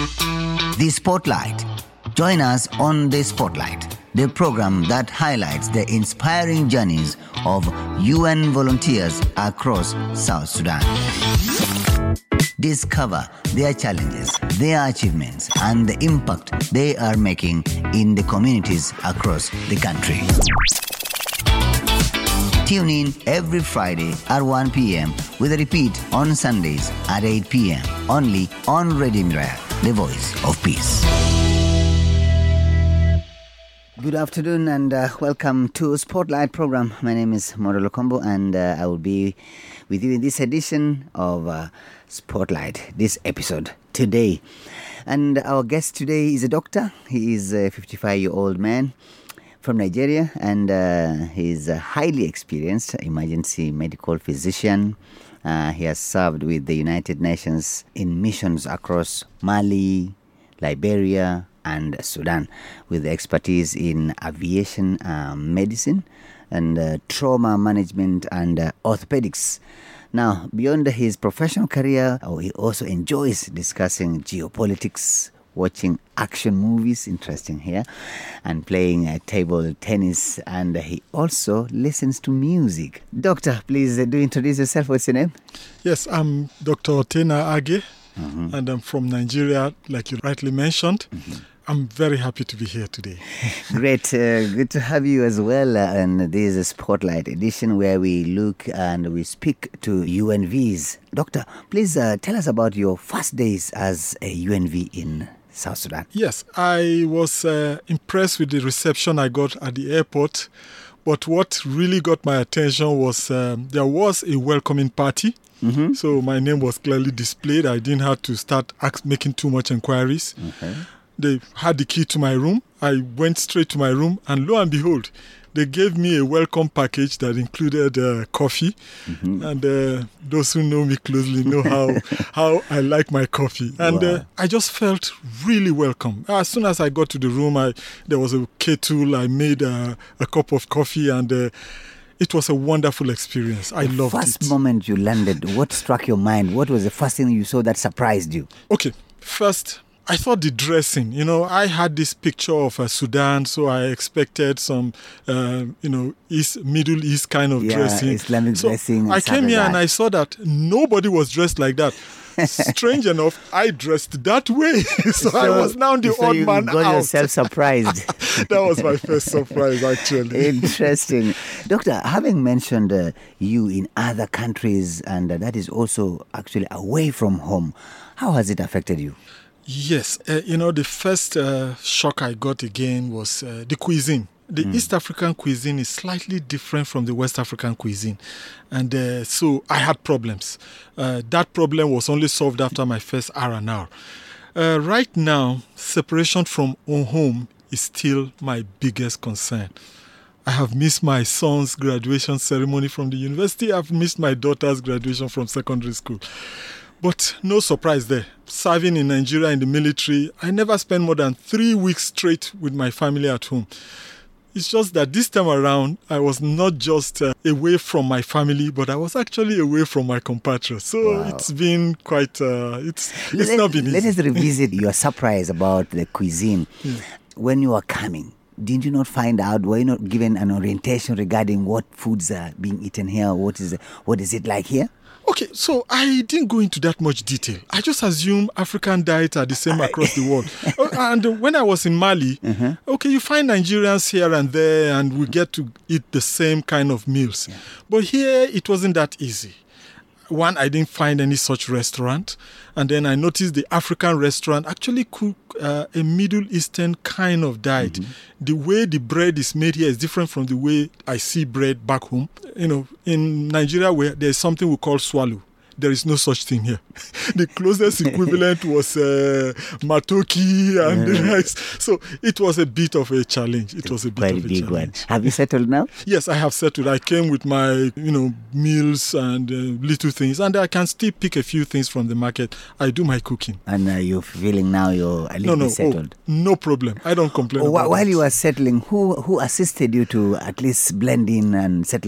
The Spotlight. Join us on The Spotlight, the program that highlights the inspiring journeys of UN volunteers across South Sudan. Discover their challenges, their achievements, and the impact they are making in the communities across the country. Tune in every Friday at 1 p.m. with a repeat on Sundays at 8 p.m. only on Radio Miraya, the voice of peace. Good afternoon and welcome to Spotlight program. My name is Modolo Kombo and I will be with you in this edition of Spotlight, this episode today. And our guest today is a doctor. He is a 55-year-old man from Nigeria, and he's a highly experienced emergency medical physician. He has served with the United Nations in missions across Mali, Liberia, and Sudan, with expertise in aviation medicine and trauma management and orthopedics. Now, beyond his professional career, he also enjoys discussing geopolitics, watching action movies, interesting here, and playing table tennis, and he also listens to music. Doctor, please do introduce yourself. What's your name? Yes, I'm Dr. Otena Age, and I'm from Nigeria, like you rightly mentioned. I'm very happy to be here today. Great. Good to have you as well. And this is a Spotlight edition where we look and we speak to UNVs. Doctor, please tell us about your first days as a UNV in South Sudan. Yes, I was impressed with the reception I got at the airport. But what really got my attention was there was a welcoming party. So my name was clearly displayed. I didn't have to start making too much inquiries. They had the key to my room. I went straight to my room, and lo and behold, they gave me a welcome package that included coffee. And those who know me closely know how I like my coffee. And I just felt really welcome. As soon as I got to the room, there was a kettle. I made a cup of coffee, and it was a wonderful experience. I loved it. The first moment you landed, what struck your mind? What was the first thing you saw that surprised you? Okay, first, I thought the dressing, I had this picture of Sudan, so I expected some, Middle East kind of dressing. Islamic dressing. I came here and I saw that nobody was dressed like that. Strange enough, I dressed that way. So I was now the odd man out. You got yourself surprised. That was my first surprise, actually. Interesting. Doctor, having mentioned you in other countries, and that is also actually away from home, how has it affected you? Yes, the first shock I got again was the cuisine. The East African cuisine is slightly different from the West African cuisine. And so I had problems. That problem was only solved after my first R&R. Right now, separation from home is still my biggest concern. I have missed my son's graduation ceremony from the university. I've missed my daughter's graduation from secondary school. But no surprise there. Serving in Nigeria in the military, I never spent more than 3 weeks straight with my family at home. It's just that this time around, I was not just away from my family, but I was actually away from my compatriots. So It's been quite, it's not been easy. Let us revisit your surprise about the cuisine. When you were coming, did you not find out, were you not given an orientation regarding what foods are being eaten here? What is it like here? Okay, so I didn't go into that much detail. I just assume African diets are the same across the world. And when I was in Mali, you find Nigerians here and there, and we get to eat the same kind of meals. But here, it wasn't that easy. One, I didn't find any such restaurant. And then I noticed the African restaurant actually cook a Middle Eastern kind of diet. The way the bread is made here is different from the way I see bread back home. In Nigeria, where there's something we call swallow. There is no such thing here. The closest equivalent was matoki and the rice. So it was a bit of a challenge. It was a bit of a big challenge. One. Have you settled now? Yes, I have settled. I came with my, meals and little things. And I can still pick a few things from the market. I do my cooking. And you're feeling now you're a little bit settled? No problem. I don't complain about While you were settling, who assisted you to at least blend in and settle?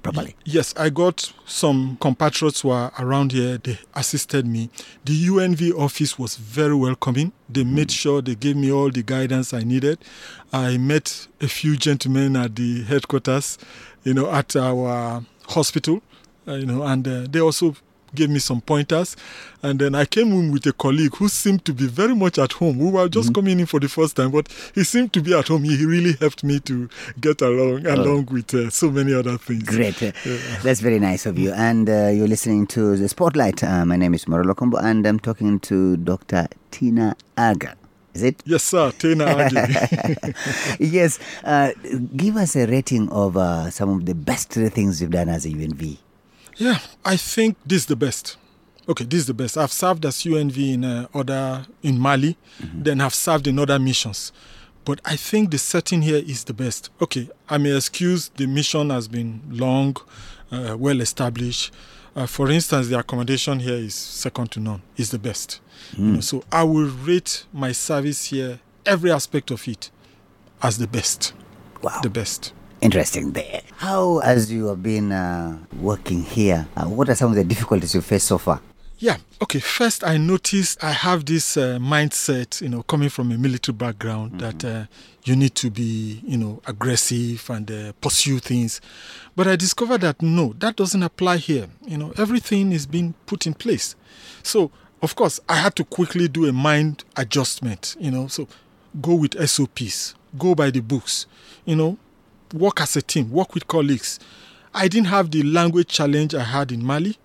properly? Yes, I got some compatriots who are around here. They assisted me. The UNV office was very welcoming. They made sure they gave me all the guidance I needed. I met a few gentlemen at the headquarters, at our hospital, and they also gave me some pointers. And then I came in with a colleague who seemed to be very much at home. We were just coming in for the first time, but he seemed to be at home. He really helped me to get along with so many other things. Great. That's very nice of you. And you're listening to The Spotlight. My name is Moro Lokombo, and I'm talking to Dr. Tina Aga. Is it? Yes, sir. Tina Aga. Yes. Give us a rating of some of the best things you've done as a UNV. Yeah, I think this is the best. Okay, this is the best. I've served as UNV in Mali, then I've served in other missions. But I think the setting here is the best. Okay, I may excuse the mission has been long, well established. For instance, the accommodation here is second to none. It's the best. So I will rate my service here, every aspect of it, as the best. Wow. The best. Interesting there. How, as you have been working here, what are some of the difficulties you faced so far? Yeah, okay. First, I noticed I have this mindset, coming from a military background, that you need to be, aggressive and pursue things. But I discovered that no, that doesn't apply here. Everything is being put in place. So, of course, I had to quickly do a mind adjustment, So, go with SOPs, go by the books, work as a team, work with colleagues. I didn't have the language challenge I had in Mali,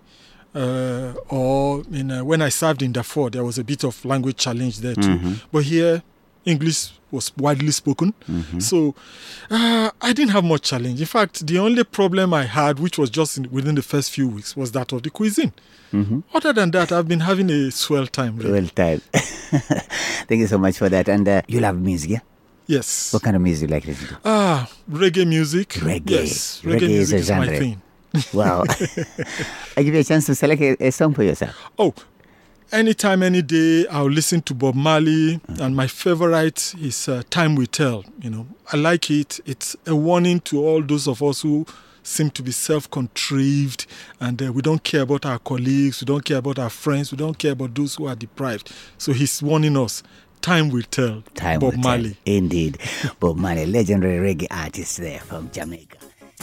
when I served in Darfur, there was a bit of language challenge there too. But here, English was widely spoken. So I didn't have much challenge. In fact, the only problem I had, which was just within the first few weeks, was that of the cuisine. Other than that, I've been having a swell time. Really. Well time. Thank you so much for that. And you love music, yeah? Yes. What kind of music do you like listening to? Reggae music. Reggae. Yes. Reggae music is my thing. Wow. I give you a chance to select a song for yourself. Oh, anytime, any day, I'll listen to Bob Marley. And my favorite is Time Will Tell. I like it. It's a warning to all those of us who seem to be self-contrived, and we don't care about our colleagues, we don't care about our friends, we don't care about those who are deprived. So he's warning us. Time will tell. Time Bob will Marley. Tell. Indeed. Bob Marley, legendary reggae artist there from Jamaica.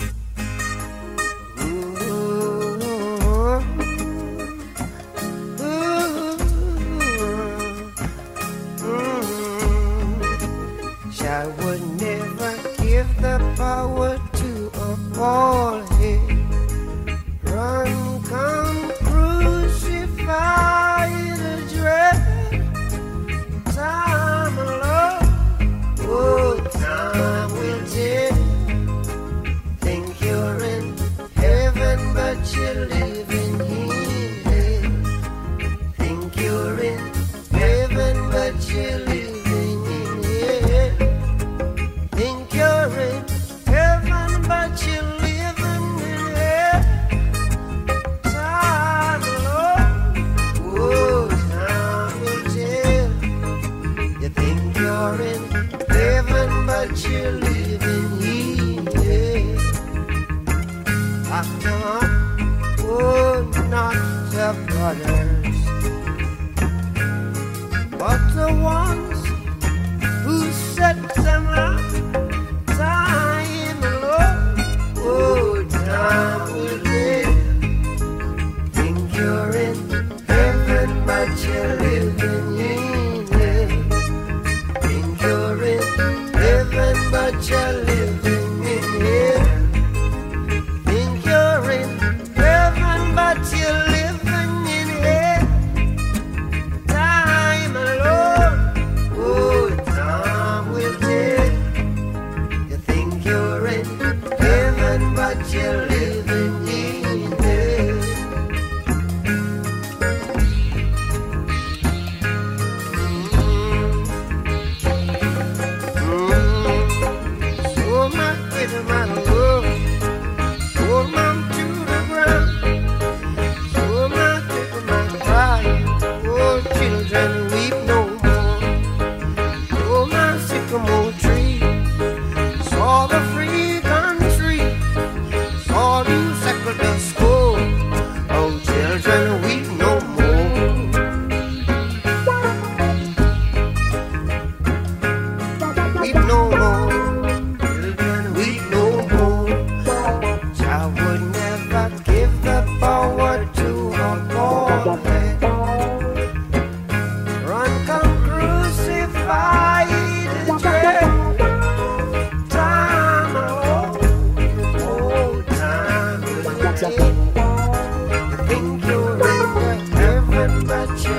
I would never give the power to a bald head. Run, come, crucify the dread. Time alone, oh, time will tell. Think you're in heaven, but you're living here. Think you're in heaven, but you're living here. Think you're in heaven, but you're living in hell. Time alone, oh, time will tell. You think you're in heaven, but you're living here. After all, oh, not the brothers, but the ones who set them up. Time alone, oh, time will tell. Think you're in heaven, but you're living in hell. Think you're in heaven, but you're living in hell. Think you're in heaven, but you're living in hell. Time alone, oh, time will tell. You think you're in heaven, but you're living in hell.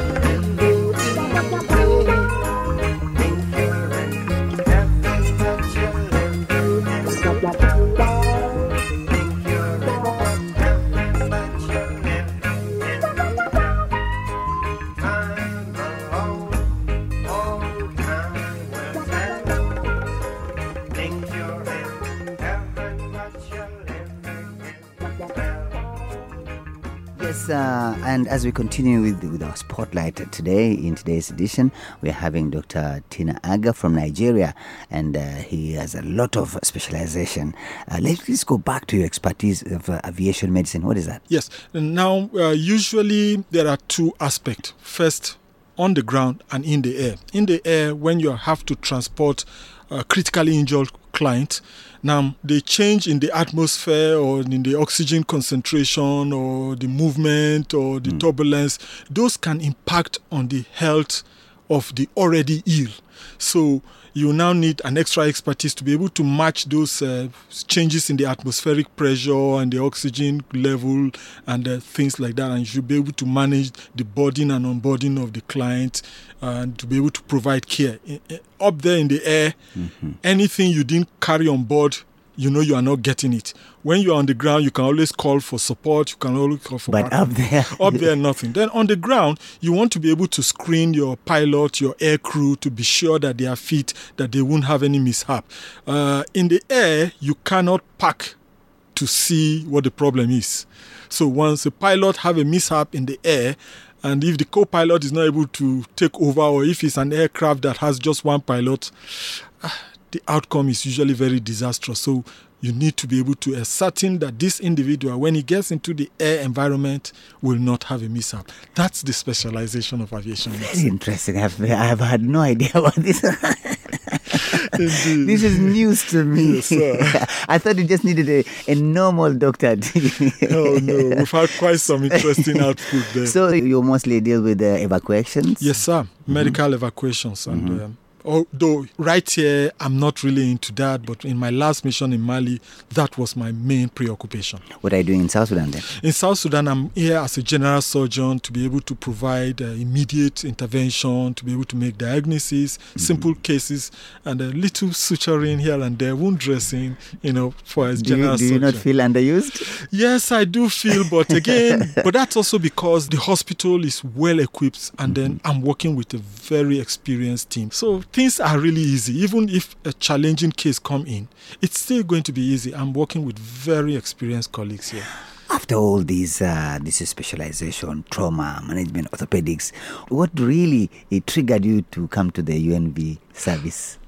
and go easy. Think you're in heaven, but you're living in hell. Think you're in heaven, but you're living in hell. Time alone, old time will tell. Think you're in heaven, but you're living in hell. Yes, and as we continue with our spotlight today, in today's edition, we're having Dr. Tina Aga from Nigeria, and he has a lot of specialization. Let's go back to your expertise of aviation medicine. What is that? Yes. Now, usually there are two aspects. First, on the ground and in the air. In the air, when you have to transport a critically injured client, now the change in the atmosphere or in the oxygen concentration or the movement or the turbulence, those can impact on the health of the already ill. So you now need an extra expertise to be able to match those changes in the atmospheric pressure and the oxygen level and things like that. And you should be able to manage the boarding and onboarding of the client and to be able to provide care. Up there in the air, anything you didn't carry on board, you know you are not getting it. When you are on the ground, you can always call for support. You can always call for But up there, up there, nothing. Then on the ground, you want to be able to screen your pilot, your air crew, to be sure that they are fit, that they won't have any mishap. In the air, you cannot park to see what the problem is. So once a pilot have a mishap in the air, and if the co-pilot is not able to take over, or if it's an aircraft that has just one pilot, the outcome is usually very disastrous. So you need to be able to ascertain that this individual, when he gets into the air environment, will not have a mishap. That's the specialization of aviation medicine. very interesting. I've had no idea about this. Indeed. This is news to me. Yes, sir. I thought you just needed a normal doctor. Oh no, we've had quite some interesting output there. So you mostly deal with evacuations? Yes, sir. Medical evacuations. And although right here, I'm not really into that, but in my last mission in Mali, that was my main preoccupation. What are you doing in South Sudan then? In South Sudan, I'm here as a general surgeon to be able to provide immediate intervention, to be able to make diagnoses, simple cases, and a little suturing here and there, wound dressing, for a general Do you surgeon. not feel underused? Yes, I do feel, but again, but that's also because the hospital is well equipped, and then I'm working with a very experienced team. So things are really easy. Even if a challenging case come in, it's still going to be easy. I'm working with very experienced colleagues here. After all this is specialization, trauma, management, orthopedics, what really triggered you to come to the UNV service?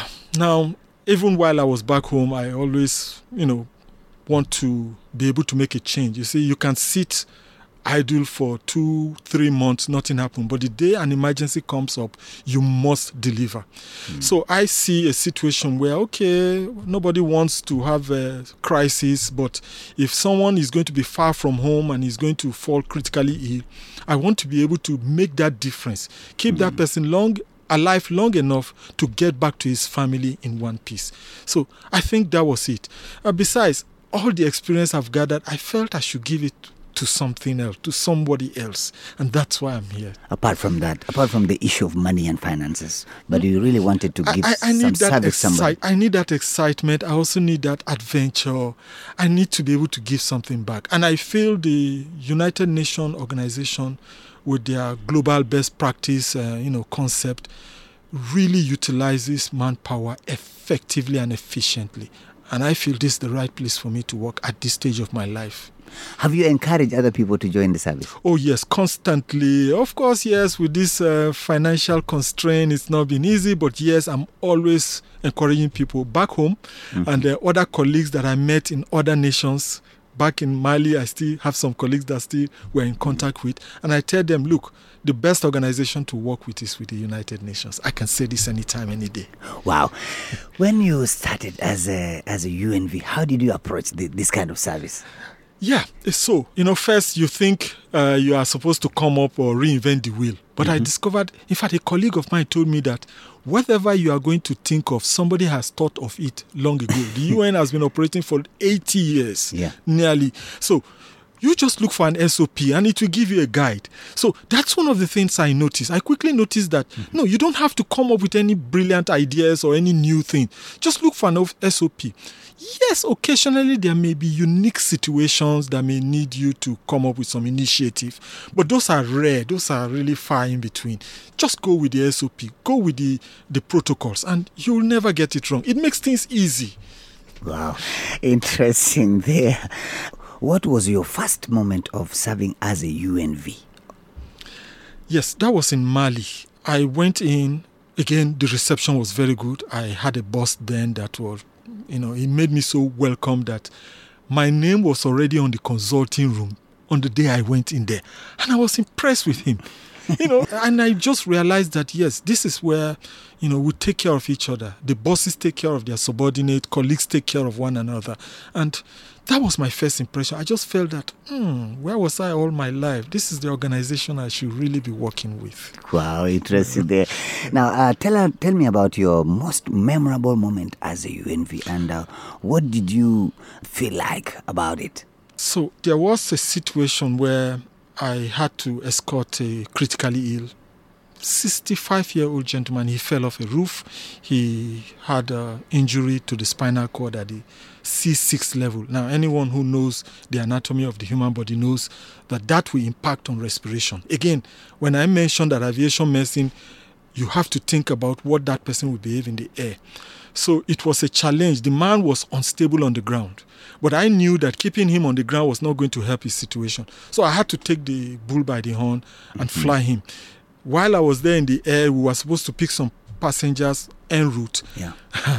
Now, even while I was back home, I always, want to be able to make a change. You see, you can sit idle for 2-3 months, nothing happened. But the day an emergency comes up, you must deliver. So I see a situation where, okay, nobody wants to have a crisis, but if someone is going to be far from home and is going to fall critically ill, I want to be able to make that difference, keep that person alive long enough to get back to his family in one piece. So I think that was it. Besides, all the experience I've gathered, I felt I should give it to something else, to somebody else. And that's why I'm here. Apart from the issue of money and finances, but you really wanted to give I need some that service somebody. I need that excitement. I also need that adventure. I need to be able to give something back. And I feel the United Nations organization, with their global best practice, concept, really utilizes manpower effectively and efficiently. And I feel this is the right place for me to work at this stage of my life. Have you encouraged other people to join the service? Oh, yes, constantly. Of course, yes, with this financial constraint, it's not been easy. But yes, I'm always encouraging people back home and other colleagues that I met in other nations. Back in Mali, I still have some colleagues that still we're in contact with. And I tell them, look, the best organization to work with is with the United Nations. I can say this anytime, any day. Wow. When you started as a UNV, how did you approach this kind of service? Yeah, so, first you think you are supposed to come up or reinvent the wheel. But I discovered, in fact, a colleague of mine told me that whatever you are going to think of, somebody has thought of it long ago. The UN has been operating for 80 years, nearly. So You just look for an SOP and it will give you a guide. So that's one of the things I noticed. I quickly noticed that, no, you don't have to come up with any brilliant ideas or any new thing. Just look for an SOP. Yes, occasionally there may be unique situations that may need you to come up with some initiative, but those are rare. Those are really far in between. Just go with the SOP, go with the protocols, and you'll never get it wrong. It makes things easy. Wow, interesting there. What was your first moment of serving as a UNV? Yes, that was in Mali. I went in, again, the reception was very good. I had a boss then that was, he made me so welcome that my name was already on the consulting room on the day I went in there. And I was impressed with him. And I just realized that, yes, this is where, we take care of each other. The bosses take care of their subordinate, colleagues take care of one another. And that was my first impression. I just felt that, where was I all my life? This is the organization I should really be working with. Wow, interesting there. Now, tell me about your most memorable moment as a UNV and what did you feel like about it? So there was a situation where I had to escort a critically ill 65-year-old gentleman. He fell off a roof. He had an injury to the spinal cord at the C6 level. Now, anyone who knows the anatomy of the human body knows that will impact on respiration. Again, when I mentioned that aviation medicine, you have to think about what that person will behave in the air. So it was a challenge. The man was unstable on the ground. But I knew that keeping him on the ground was not going to help his situation. So I had to take the bull by the horn and fly him. While I was there in the air, we were supposed to pick some passengers en route. Yeah.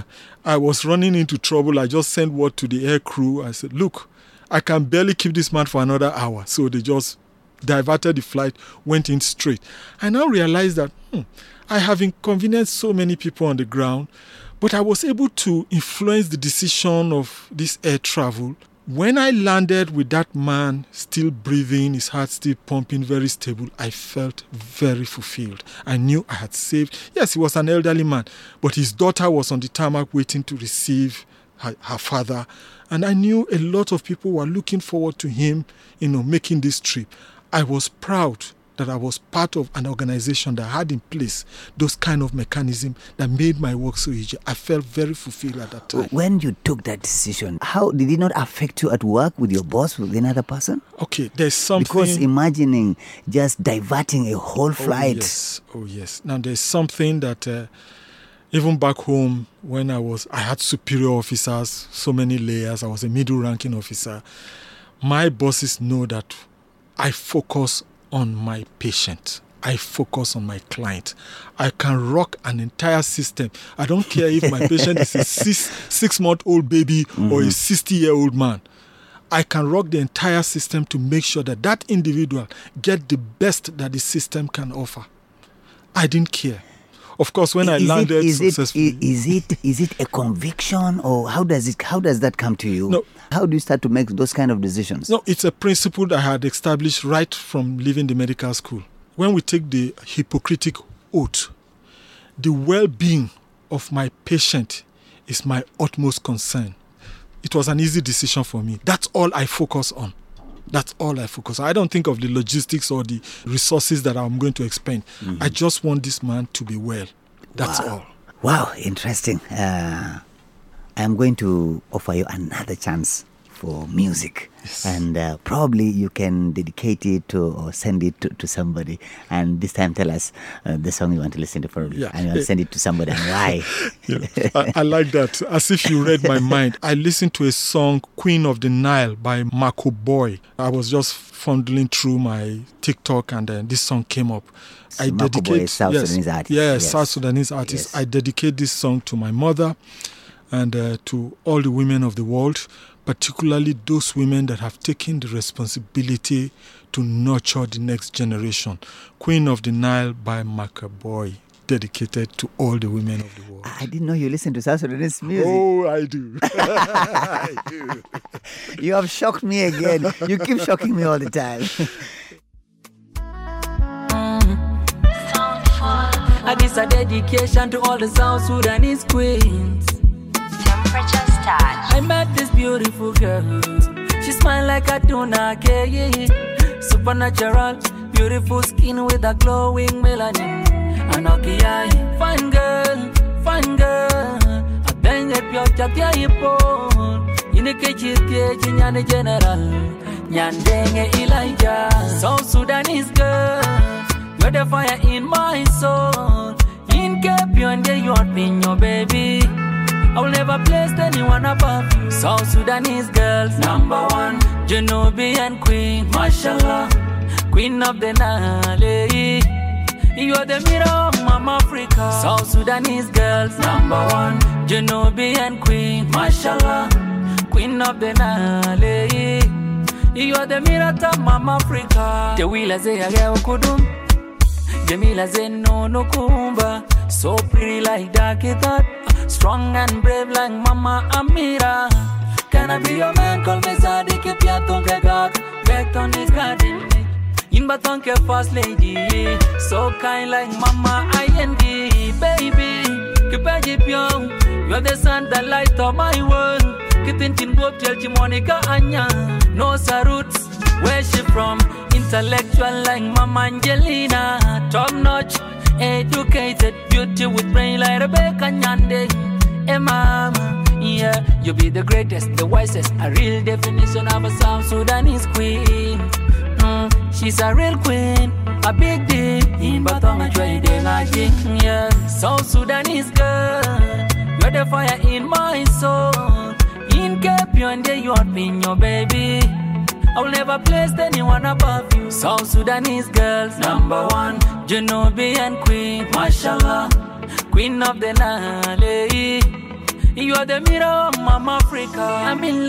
I was running into trouble. I just sent word to the air crew. I said, look, I can barely keep this man for another hour. So they just diverted the flight, went in straight. I now realized that I have inconvenienced so many people on the ground, but I was able to influence the decision of this air travel. When I landed with that man still breathing, his heart still pumping, very stable, I felt very fulfilled. I knew I had saved. Yes, he was an elderly man, but his daughter was on the tarmac waiting to receive her father. And I knew a lot of people were looking forward to him, making this trip. I was proud that I was part of an organization that had in place those kind of mechanisms that made my work so easy. I felt very fulfilled at that time. When you took that decision, how did it not affect you at work with your boss, with another person? Okay, there's something... Because imagining just diverting a whole flight. Oh, yes. Now, there's something that... even back home, when I had superior officers, so many layers, I was a middle-ranking officer. My bosses know that I focus on my patient. I focus on my client. I can rock an entire system. I don't care if my patient is a six-month-old baby or a 60-year-old man. I can rock the entire system to make sure that that individual get the best that the system can offer. I didn't care. Of course, when I landed successfully... Is it a conviction, or how does that come to you? No. How do you start to make those kind of decisions? No, it's a principle that I had established right from leaving the medical school. When we take the Hippocratic oath, the well-being of my patient is my utmost concern. It was an easy decision for me. That's all I focus on. That's all I focus on. I don't think of the logistics or the resources that I'm going to expend. I just want this man to be well. That's all. Wow, interesting. I'm going to offer you another chance for music. Yes. And probably you can dedicate it to or send it to somebody. And this time tell us the song you want to listen to probably. Yeah. And you'll send it to somebody and why. Yeah. I like that. As if you read my mind. I listened to a song, Queen of the Nile by Marco Boy. I was just fondling through my TikTok and then this song came up. I dedicate South Sudanese artist. Yes, South Sudanese artist. Yes. I dedicate this song to my mother and to all the women of the world, particularly those women that have taken the responsibility to nurture the next generation. Queen of the Nile by Marco Boy, dedicated to all the women of the world. I didn't know you listen to South Sudanese music. Oh, I do. I do. You have shocked me again. You keep shocking me all the time. And this a dedication to all the South Sudanese queens. Temperature Touch. I met this beautiful girl. She's smile like a tuna cake. Supernatural, beautiful skin with a glowing melanin. Anokia, fine girl. I bang it your chatia yipon. In the kitchen, Nyane General, Nyandenge Elijah. South Sudanese girl, you're the fire in my soul. In Cape, you're your baby. I will never place anyone above you. South Sudanese girls, number one, Genovian queen, mashallah, queen of the Nile. You are the mirror of Mama Africa. South Sudanese girls, number one, Genovian queen, mashallah, queen of the Nile. You are the mirror of Mama Africa. The wheel as a kudum, Jamila Zeno no kumba. So pretty like dark thought, strong and brave like Mama Amira. Can I be your man? Call me Sadiq if you don't get God. Back on his garden. In Batonke first lady. So kind like Mama IND. Baby, you're the sun that light up my world. Kitintin Bob Telchi Monica Anya. No roots, where she from? Intellectual like Mama Angelina. Top notch, educated, beauty with brain like Rebecca Nyande. Hey mama, yeah, you be the greatest, the wisest, a real definition of a South Sudanese queen. She's a real queen, a big deal. In Batonga trading, I think, yeah. South Sudanese girl, you're the fire in my soul. In Cape, you're being your baby. I will never place anyone above you. South Sudanese girls, number one, Genovian queen, mashallah, queen of the Nile. You are the mirror of Mama Africa. I'm in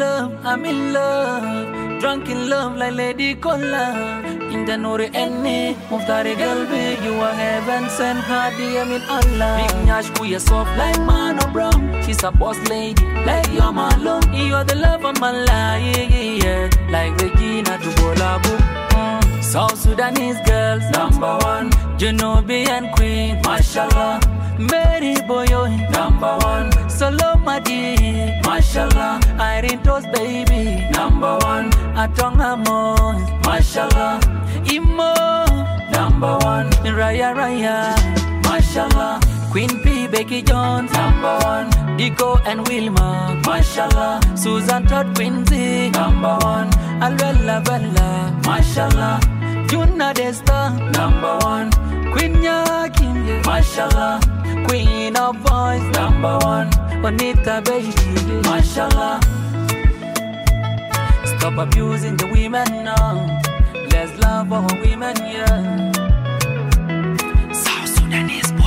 love, drunk in love like Lady Cola. In the Nuri Enne, Muftari Galbi, you are heaven sent, Hadi Amin Allah. Big Nash, we are soft like Mano Brown. She's a boss lady, like your Malone. You are the love of my life, yeah. Like Regina to Bolabu. South Sudanese girls, number one, Genovian queen, mashallah. Mary Boyo, number one, Solomadi, mashallah. Irene Toast baby, number one, Atonga Mo, mashallah. Imo, number one, Raya, mashallah. Queen P, Becky Jones, number one. Dico and Wilma, mashallah. Susan Todd Quincy, number one. Alwella Bella, mashallah. Juna Desta, number one. Queen Yakin, mashallah. Queen of boys, number one. Bonita baby, mashallah. Stop abusing the women now. Let's love our women, yeah. South Sudanese boy.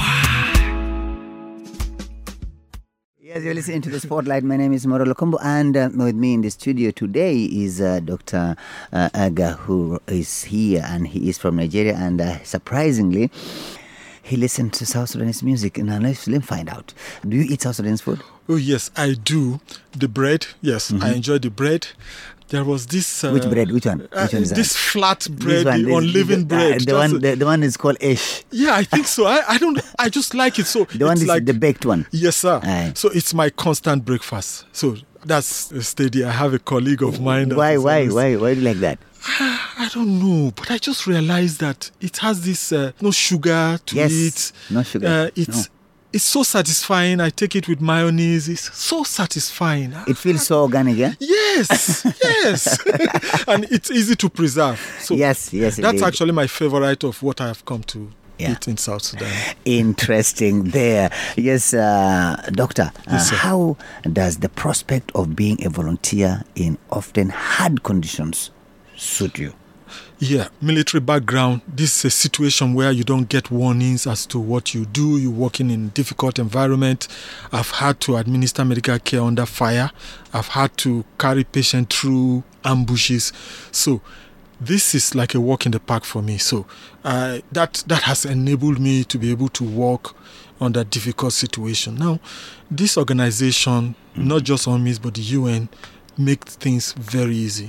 Yes, you're listening to the Spotlight. My name is Moro Lokombo, and with me in the studio today is Dr. Aga, who is here, and he is from Nigeria, and surprisingly, he listens to South Sudanese music. And let him find out. Do you eat South Sudanese food? Oh, yes, I do. The bread, yes, I enjoy the bread. There was this... Which bread? Which one? Which one is this that? flat bread, unleavened bread. The one is called Esh. Yeah, I think so. I just like it. So the one is like the baked one. Yes, sir. Aye. So it's my constant breakfast. So that's steady. I have a colleague of mine. Why do you like that? I don't know, but I just realized that it has this no sugar to it. No sugar. It's so satisfying. I take it with mayonnaise. It's so satisfying. It feels so organic, yeah? Yes. And it's easy to preserve. So yes. That's actually my favorite of what I have come to eat in South Sudan. Interesting there. Yes, Doctor, Yes, how does the prospect of being a volunteer in often hard conditions suit you? Yeah, military background. This is a situation where you don't get warnings as to what you do. You're working in a difficult environment. I've had to administer medical care under fire. I've had to carry patients through ambushes. So this is like a walk in the park for me. So that has enabled me to be able to work under difficult situation. Now, this organization, not just UNMISS, but the UN, make things very easy.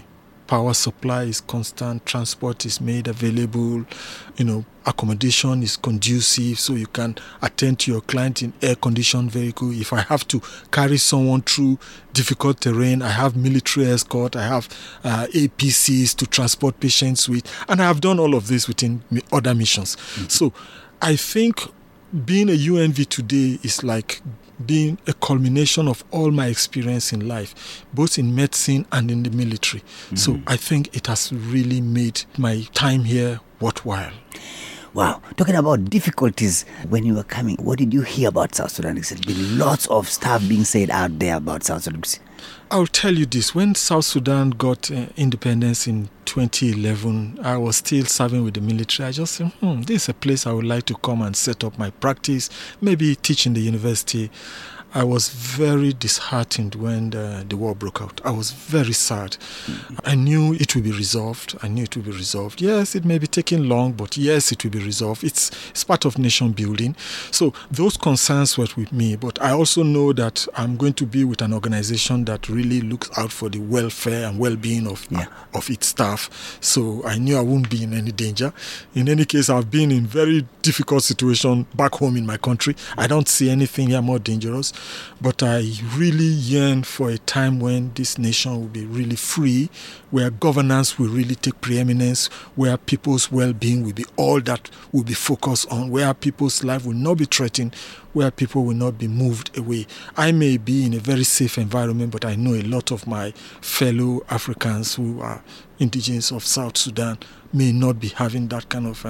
power supply is constant, transport is made available, accommodation is conducive, so you can attend to your client in air-conditioned vehicle. If I have to carry someone through difficult terrain, I have military escort, I have APCs to transport patients with, and I have done all of this within other missions. So I think being a UNV today is like being a culmination of all my experience in life, both in medicine and in the military. So I think it has really made my time here worthwhile. Wow. Talking about difficulties when you were coming, what did you hear about South Sudan? There's been lots of stuff being said out there about South Sudan. I'll tell you this. When South Sudan got independence in 2011, I was still serving with the military. I just said, this is a place I would like to come and set up my practice, maybe teach in the university. I was very disheartened when the war broke out. I was very sad. I knew it would be resolved. Yes, it may be taking long, but yes, it will be resolved. It's part of nation building. So those concerns were with me, but I also know that I'm going to be with an organization that really looks out for the welfare and well-being of its staff. So I knew I wouldn't be in any danger. In any case, I've been in very difficult situation back home in my country. I don't see anything here more dangerous. But I really yearn for a time when this nation will be really free, where governance will really take preeminence, where people's well-being will be all that will be focused on, where people's life will not be threatened, where people will not be moved away. I may be in a very safe environment, but I know a lot of my fellow Africans who are indigenous of South Sudan may not be having that kind of,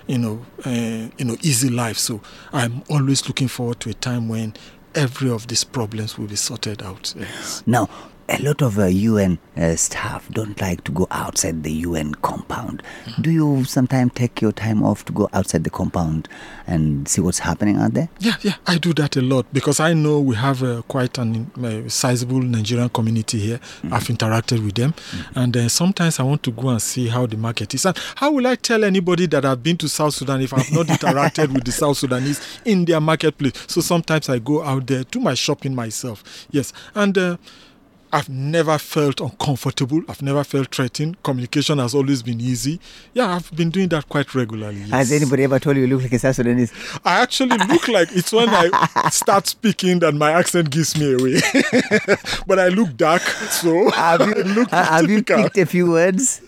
easy life. So I'm always looking forward to a time when every of these problems will be sorted out. Yes. Now, a lot of UN staff don't like to go outside the UN compound. Do you sometimes take your time off to go outside the compound and see what's happening out there? Yeah, I do that a lot because I know we have quite a sizable Nigerian community here. I've interacted with them, and sometimes I want to go and see how the market is. And how will I tell anybody that I've been to South Sudan if I've not interacted with the South Sudanese in their marketplace? So sometimes I go out there, do my shopping myself. Yes, and I've never felt uncomfortable. I've never felt threatened. Communication has always been easy. Yeah, I've been doing that quite regularly. Yes. Has anybody ever told you look like a South Sudanese? I actually look like, it's when I start speaking that my accent gives me away. But I look dark, so have you picked a few words?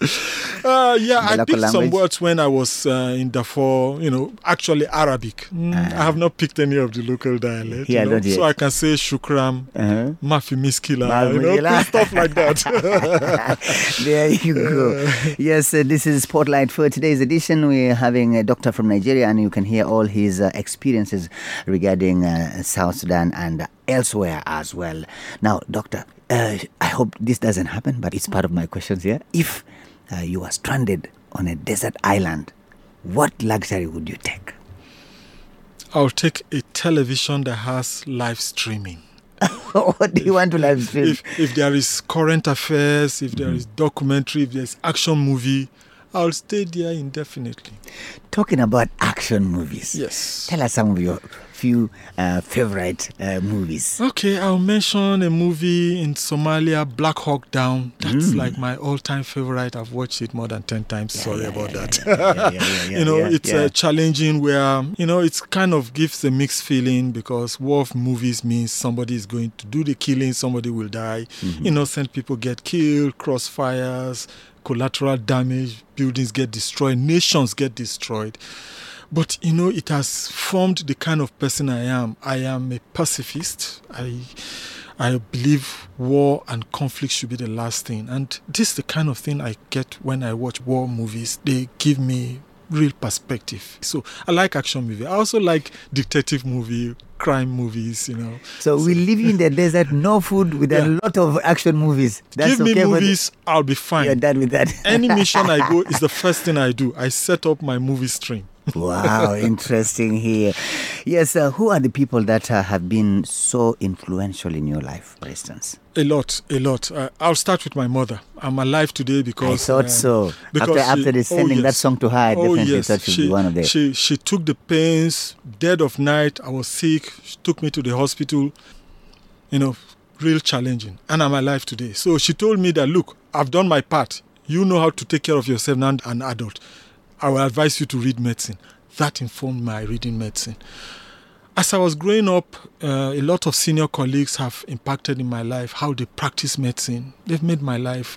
I picked some words when I was in Darfur, actually Arabic. I have not picked any of the local dialect. Yeah, not yet. So I can say shukram, mafi miskila, stuff like that. There you go. Yes, this is Spotlight for today's edition. We're having a doctor from Nigeria, and you can hear all his experiences regarding South Sudan and elsewhere as well. Now, doctor, I hope this doesn't happen, but it's part of my questions here. If you are stranded on a desert island, what luxury would you take? I'll take a television that has live streaming. What do you want to live stream? If there is current affairs, if there is documentary, if there's action movie, I'll stay there indefinitely. Talking about action movies. Yes. Tell us some of your few favorite movies. Okay, I'll mention a movie in Somalia, Black Hawk Down. That's like my all-time favorite. I've watched it more than 10 times. Sorry about that. It's challenging where, it kind of gives a mixed feeling because war movies means somebody is going to do the killing, somebody will die. Innocent people get killed, crossfires, collateral damage, buildings get destroyed, nations get destroyed. But, it has formed the kind of person I am. I am a pacifist. I believe war and conflict should be the last thing. And this is the kind of thing I get when I watch war movies. They give me real perspective. So I like action movie. I also like detective movie, crime movies, So we live in the desert, no food, with a lot of action movies. That's Give me movies, I'll be fine. You're done with that. Any mission I go is the first thing I do. I set up my movie stream. Wow, interesting here. Yes, who are the people that have been so influential in your life, for instance? A lot. I'll start with my mother. I'm alive today because... I thought so. After sending that song to her, I definitely thought she'd be one of them. She took the pains, dead of night, I was sick, she took me to the hospital, real challenging. And I'm alive today. So she told me that, look, I've done my part. You know how to take care of yourself now, an adult. I will advise you to read medicine. That informed my reading medicine. As I was growing up, a lot of senior colleagues have impacted in my life, how they practice medicine. They've made my life,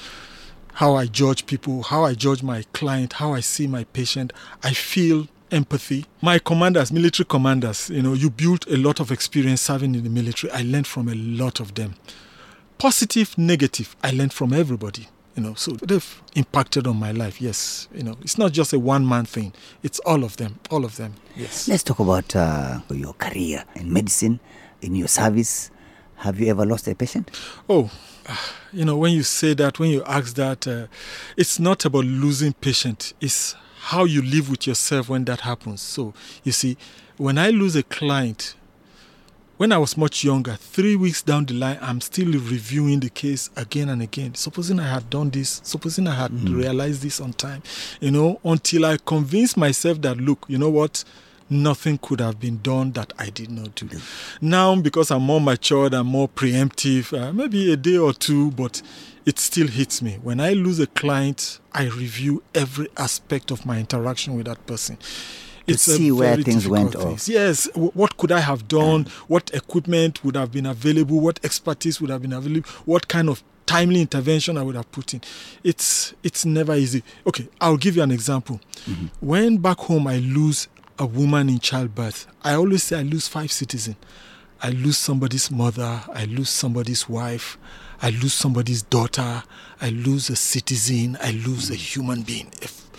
how I judge people, how I judge my client, how I see my patient. I feel empathy. My commanders, military commanders, you built a lot of experience serving in the military. I learned from a lot of them. Positive, negative, I learned from everybody. So they've impacted on my life, yes. It's not just a one-man thing. It's all of them, yes. Let's talk about your career in medicine, in your service. Have you ever lost a patient? Oh, when you say that, when you ask that, it's not about losing patient. It's how you live with yourself when that happens. So, you see, when I lose a client, when I was much younger, 3 weeks down the line, I'm still reviewing the case again and again. Supposing I had done this, supposing I had realized this on time, until I convinced myself that, look, you know what? Nothing could have been done that I did not do. Now, because I'm more matured, I'm more preemptive, maybe a day or two, but it still hits me. When I lose a client, I review every aspect of my interaction with that person. To see where things went off. Yes, what could I have done? What equipment would have been available? What expertise would have been available? What kind of timely intervention I would have put in? It's never easy. Okay, I'll give you an example. Mm-hmm. When back home I lose a woman in childbirth, I always say I lose 5 citizens. I lose somebody's mother, I lose somebody's wife, I lose somebody's daughter, I lose a citizen, I lose a human being.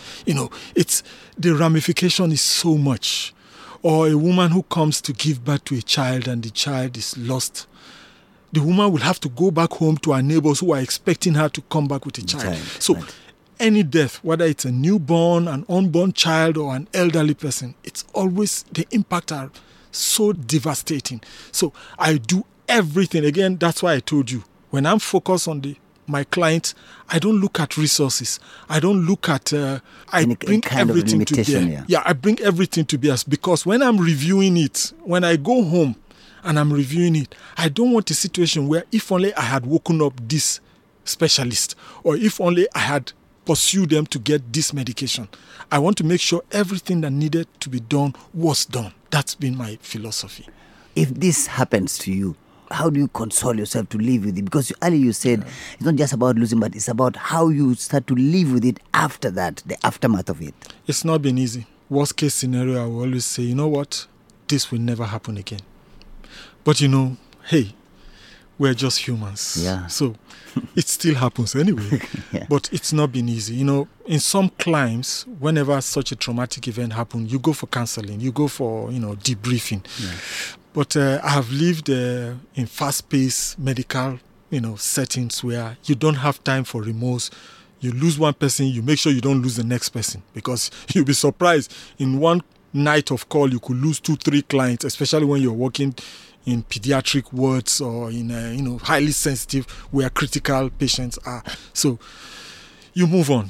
It's the ramification is so much. Or a woman who comes to give birth to a child and the child is lost. The woman will have to go back home to her neighbors who are expecting her to come back with a child. So any death, whether it's a newborn, an unborn child, or an elderly person, it's always, the impact are so devastating. So I do everything. Again, that's why I told you, when I'm focused on my clients, I don't look at resources. I don't look at, I bring everything to bear. Yeah, I bring everything to bear, because when I'm reviewing it, when I go home and I'm reviewing it, I don't want a situation where if only I had woken up this specialist, or if only I had pursued them to get this medication. I want to make sure everything that needed to be done was done. That's been my philosophy. If this happens to you, how do you console yourself to live with it? Because earlier you said it's not just about losing, but it's about how you start to live with it after that, the aftermath of it. It's not been easy. Worst case scenario, I will always say, you know what? This will never happen again. But hey, we're just humans. Yeah. So it still happens anyway. Yeah. But it's not been easy. In some climes, whenever such a traumatic event happens, you go for counseling, you go for, debriefing. Yeah. But I have lived in fast-paced medical, settings where you don't have time for remorse. You lose one person, you make sure you don't lose the next person, because you'll be surprised. In one night of call, you could lose 2-3 clients, especially when you're working in pediatric wards or in highly sensitive where critical patients are. So you move on.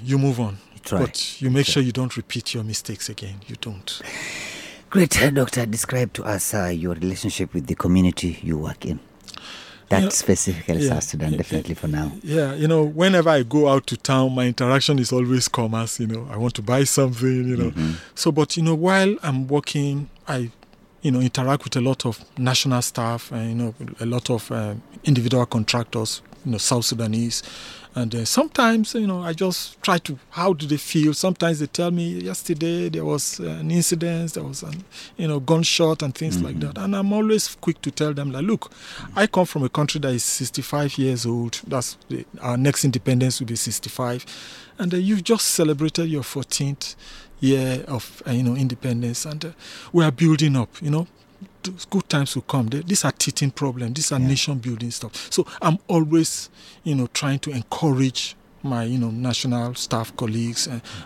But you make sure you don't repeat your mistakes again. You don't. Great. Doctor, describe to us your relationship with the community you work in. That specifically South Sudan, definitely for now. Yeah, whenever I go out to town, my interaction is always commerce. I want to buy something, Mm-hmm. So, but, while I'm working, I interact with a lot of national staff and, a lot of individual contractors, South Sudanese. And sometimes, I just try to, how do they feel? Sometimes they tell me, yesterday there was an incident, there was gunshot and things like that. And I'm always quick to tell them, look, I come from a country that is 65 years old. That's our next independence will be 65. And you've just celebrated your 14th year of, independence. And we are building up, good times will come. These are teething problems. These are nation-building stuff. So I'm always, trying to encourage my, national staff colleagues.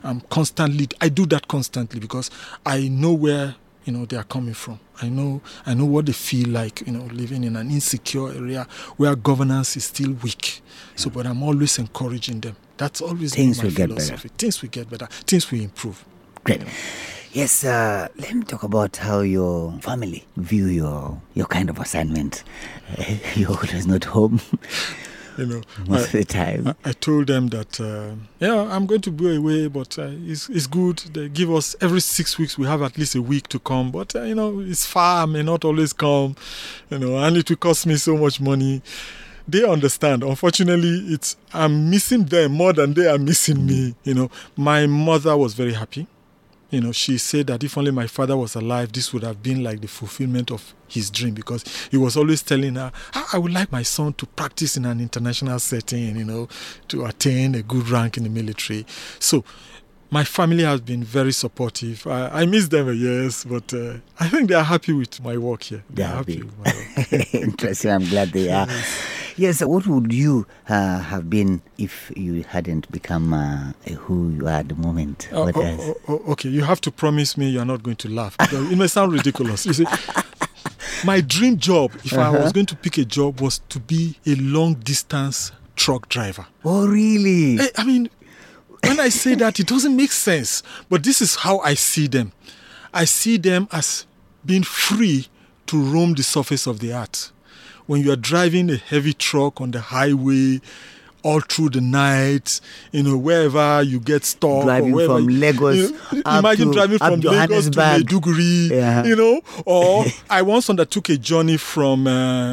I do that constantly because I know where, they are coming from. I know what they feel like, living in an insecure area where governance is still weak. So, but I'm always encouraging them. That's always things my will philosophy. Get better. Things will get better. Things will improve. Great. Yes, let me talk about how your family view your kind of assignment. You're always not home. most of the time. I told them that, I'm going to be away, but it's good. They give us every 6 weeks, we have at least a week to come. But, it's far, I may not always come, and it will cost me so much money. They understand. Unfortunately, I'm missing them more than they are missing me. My mother was very happy. She said that if only my father was alive, this would have been like the fulfillment of his dream, because he was always telling her, I would like my son to practice in an international setting, to attain a good rank in the military. So my family has been very supportive. I miss them, yes, but I think they are happy with my work here. They are happy with my work. Interesting. I'm glad they are. Yes, what would you have been if you hadn't become who you are at the moment? Okay, you have to promise me you're not going to laugh. It may sound ridiculous. You see, my dream job, if I was going to pick a job, was to be a long-distance truck driver. Oh, really? I mean, when I say that, it doesn't make sense. But this is how I see them. I see them as being free to roam the surface of the earth. When you are driving a heavy truck on the highway all through the night, wherever you get stuck. Driving from Lagos imagine driving from Lagos to Maiduguri, or I once undertook a journey from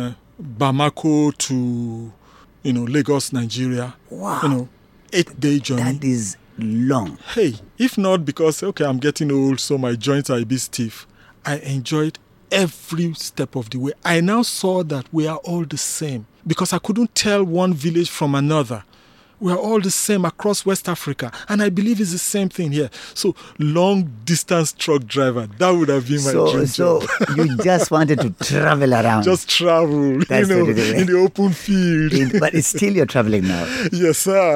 Bamako to, Lagos, Nigeria. Wow. 8-day journey. That is long. Hey, if not because, I'm getting old, so my joints are a bit stiff, I enjoyed every step of the way. I now saw that we are all the same, because I couldn't tell one village from another. We are all the same across West Africa, and I believe it's the same thing here. So, long-distance truck driver, that would have been my dream job. So, you just wanted to travel around. Just travel, in the open field. But it's still you're traveling now. Yes, sir.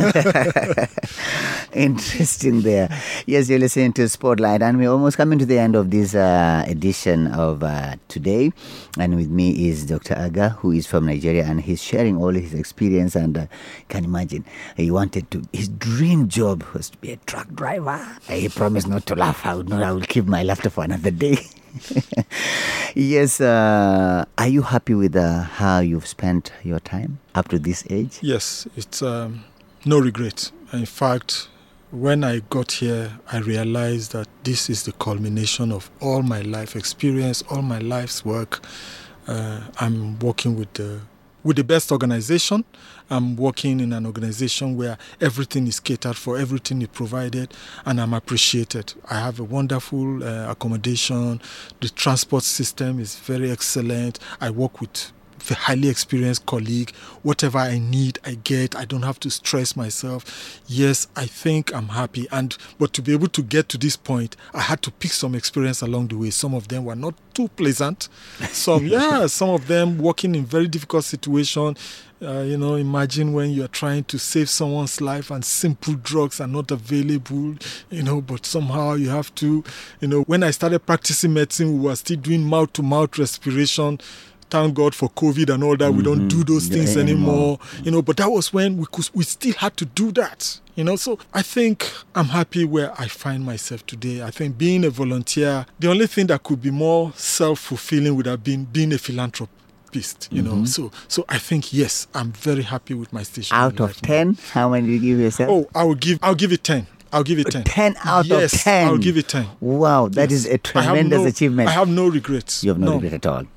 Interesting there. Yes, you're listening to Spotlight, and we're almost coming to the end of this edition of today. And with me is Dr. Aga, who is from Nigeria, and he's sharing all his experience. And can imagine, his dream job was to be a truck driver. He promised not to laugh. I will keep my laughter for another day. Yes, are you happy with how you've spent your time up to this age? Yes, it's no regret. In fact, when I got here, I realized that this is the culmination of all my life experience, all my life's work. I'm working with the best organization. I'm working in an organization where everything is catered for, everything is provided, and I'm appreciated. I have a wonderful accommodation. The transport system is very excellent. I work with a highly experienced colleague. Whatever I need, I get. I don't have to stress myself. Yes, I think I'm happy. But to be able to get to this point, I had to pick some experience along the way. Some of them were not too pleasant. Some of them working in very difficult situations. Imagine when you're trying to save someone's life and simple drugs are not available, but somehow you have to, when I started practicing medicine, we were still doing mouth-to-mouth respiration. Thank God for COVID and all that. We don't do those things anymore. But that was when we still had to do that. So I think I'm happy where I find myself today. I think being a volunteer, the only thing that could be more self-fulfilling would have been being a philanthropist. So I think, yes, I'm very happy with my station. Out of 10, how many do you give yourself? Oh, I'll give it 10. I'll give it 10. 10 out of 10? Yes, I'll give it 10. Wow, that is a tremendous achievement. I have no regrets. You have no regret at all.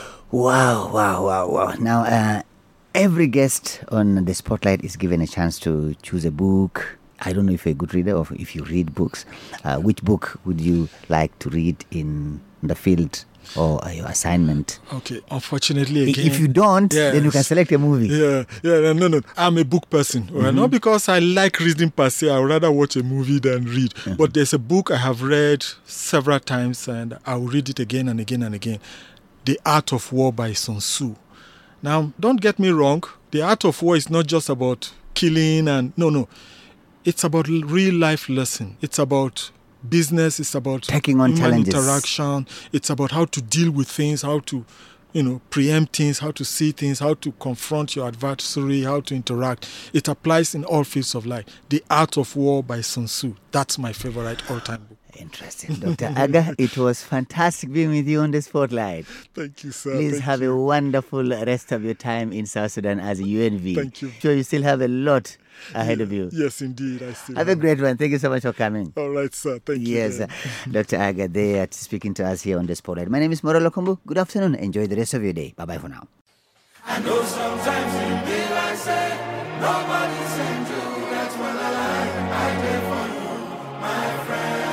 Wow. Now, every guest on the Spotlight is given a chance to choose a book. I don't know if you're a good reader or if you read books. Which book would you like to read in the field or your assignment? Okay, unfortunately, again, if you don't, then you can select a movie. No. I'm a book person. Not because I like reading per se. I would rather watch a movie than read. But there's a book I have read several times, and I will read it again and again and again. The Art of War by Sun Tzu. Now, don't get me wrong. The Art of War is not just about killing no. It's about real life lesson. It's about business. It's about taking on challenges, interaction. It's about how to deal with things, how to, preempt things, how to see things, how to confront your adversary, how to interact. It applies in all fields of life. The Art of War by Sun Tzu. That's my favorite all-time book. Interesting. Dr. Aga, it was fantastic being with you on the Spotlight. Thank you, sir. Please Thank have you. a wonderful rest of your time in South Sudan as a UNV. Thank you. Sure, you still have a lot ahead of you. Yes, indeed. I still Have a great one. Thank you so much for coming. All right, sir. Thank you. Yes, then. Dr. Aga there speaking to us here on the Spotlight. My name is Moralo Kombu. Good afternoon. Enjoy the rest of your day. Bye-bye for now. I know sometimes it be like say nobody sent you. That's when I lie. I did for you, my friend.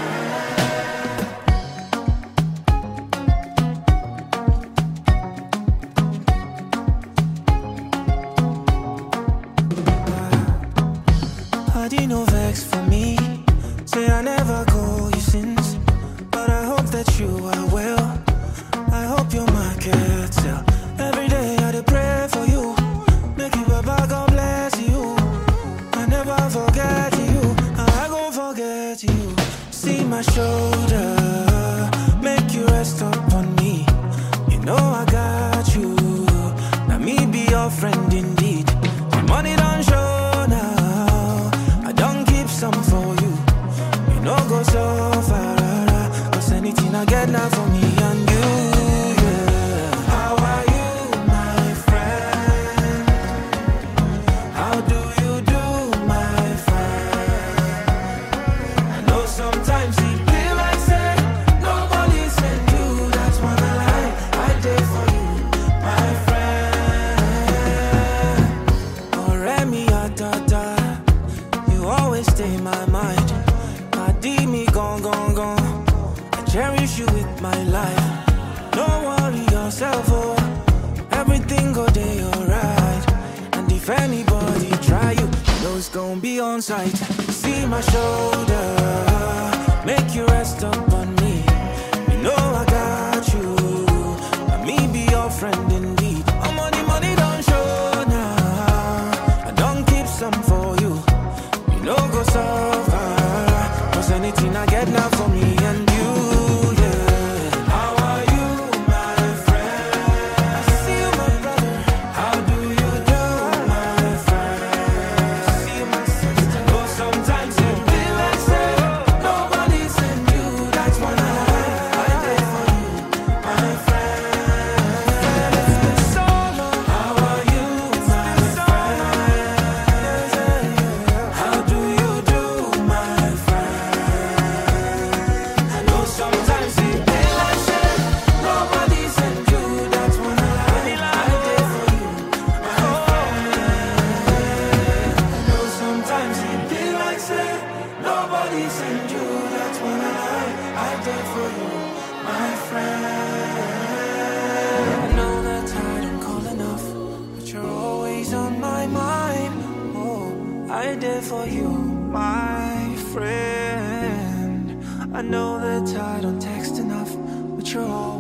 Body no vex for me. Say I never call you since, but I hope that you are well. I hope your market sell. Every day I dey pray for you. Make you Baba God bless you. I never forget you. I gon' forget you. See my shoulder, make you rest up on me. You know I got you. Now me be your friend indeed. The money don't show now. I don't keep some for you. You know go so far. Cause anything I get now for me and you. Yeah. How are you, my friend? How do you do, my friend? I know sometimes it feel like say nobody sent you. That's when I lie. I did for you, my friend. Oh, Remy, you always stay in my mind. Padi me gone. I cherish you with my life. Don't worry yourself, oh. Everything go day alright. And if anybody try you, know it's gonna be on sight. See my shoulder, make you rest up on me. You know I got you. Let me be your friend indeed. I'm on the money don't show now. I don't keep some for you. You know go so far. Cause anything I get now for me and you. I know that I don't text enough, but you're all